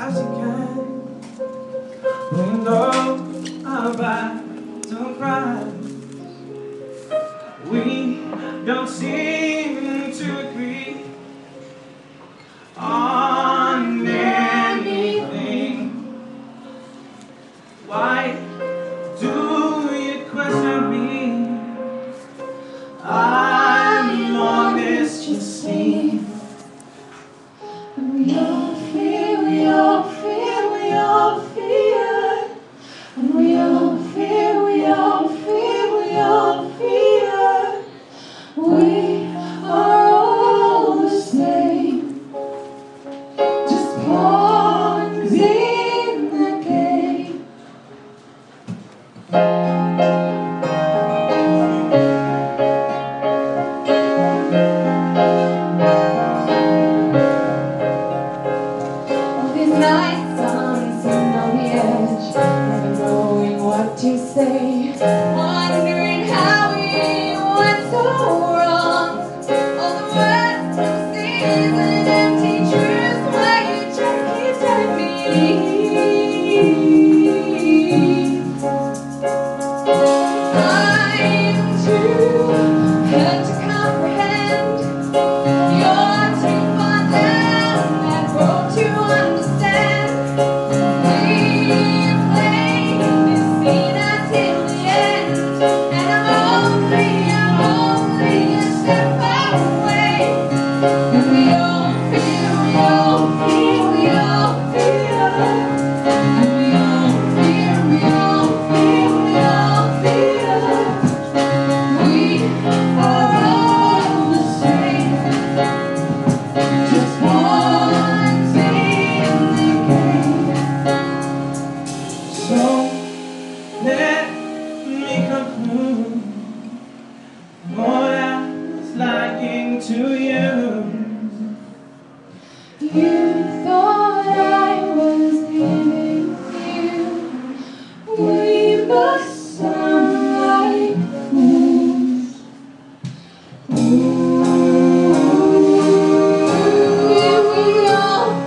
as you can. We know our battle cries. We don't seem to agree on anything. Why do you question me? I'm honest, you see. And we all fear, we all fear, we all fear. And we all fear, we all fear, we all fear. We are all the same, just pawns in the game. All these nights I'm sitting on the edge, never knowing what to say, wondering how we went so wrong. All the words from season, empty truths, why you just keep telling me. I'm too hurt to comprehend. You're too far down that road to understand. We play this scene until the end, and I'm only a step away. And we all fear, we all fear, we all fear. And we all fear, we all fear, we all fear. We are all the same, just pawns in the game. So let me conclude what I was liking to you. You thought I was leaving you. We must sound like fools. Ooh, we all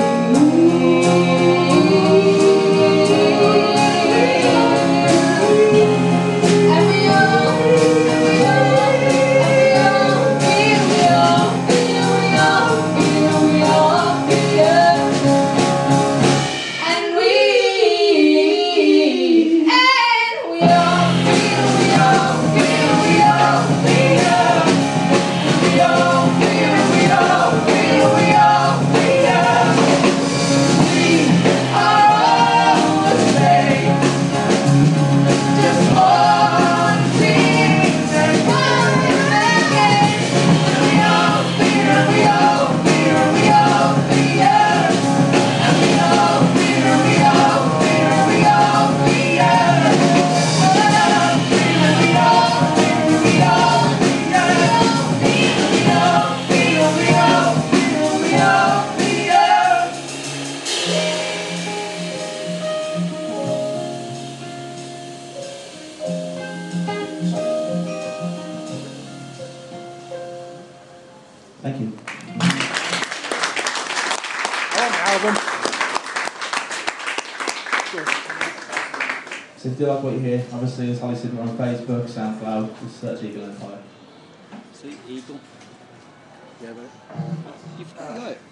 Thank you. I want the album. So if you like what you hear, obviously as Holly said, we're on Facebook, SoundCloud, just search Eagle Empire. See, Eagle. Yeah, but you've got it.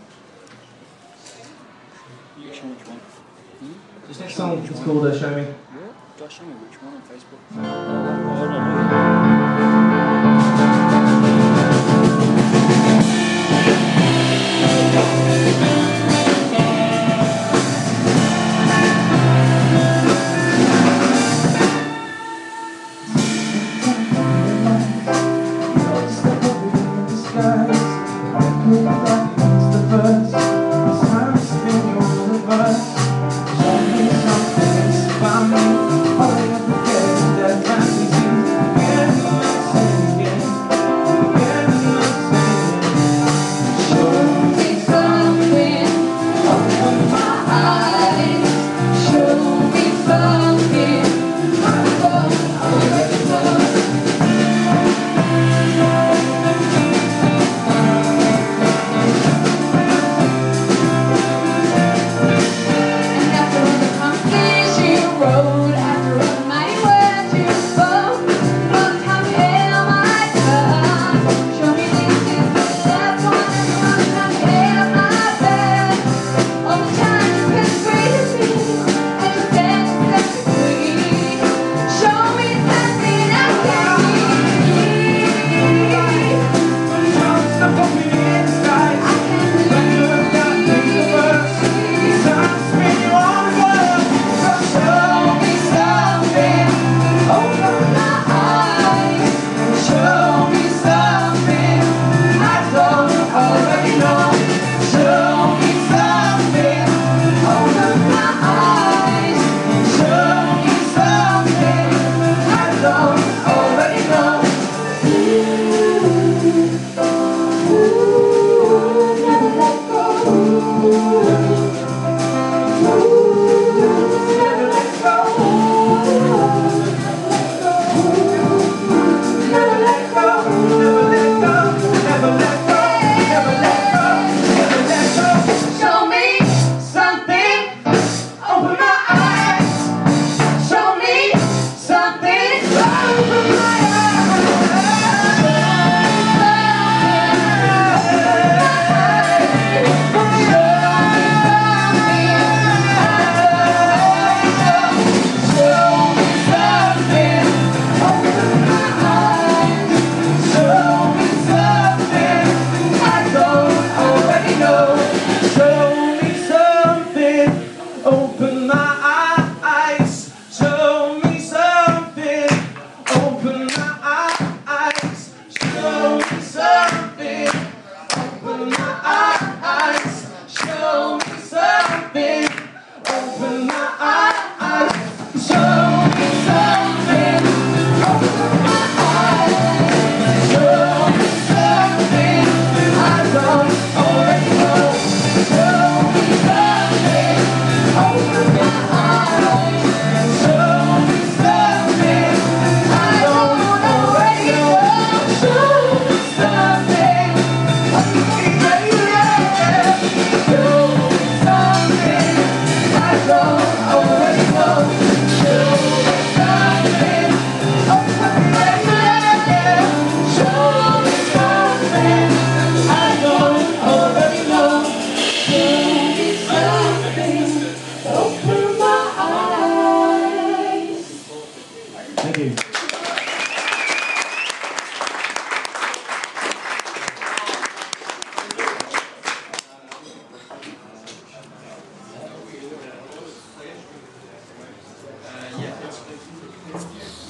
You show me which one. This next song is called Show Me. Yeah, just show me which one on Facebook. Show me something about me. All I ever get is that fantasy.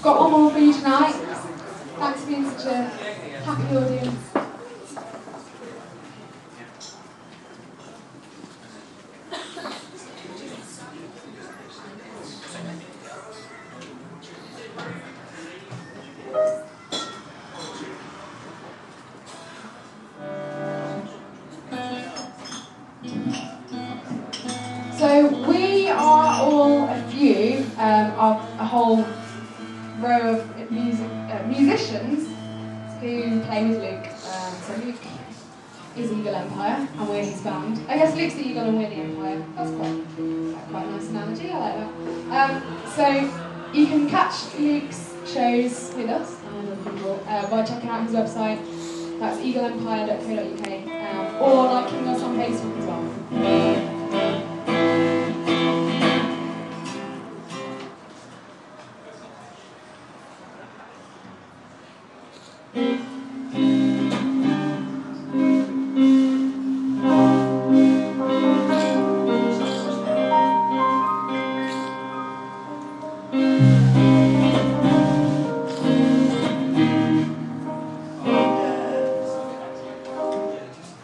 got one more for you tonight. Thanks for being such a happy audience. So we are all a few of a whole row of musicians who play with Luke. So Luke is Eagle Empire and we're his band. I guess Luke's the Eagle and we're the Empire. That's quite a nice analogy, I like that. So you can catch Luke's shows with us and other people by checking out his website. That's eagleempire.co.uk or liking us on Facebook as well.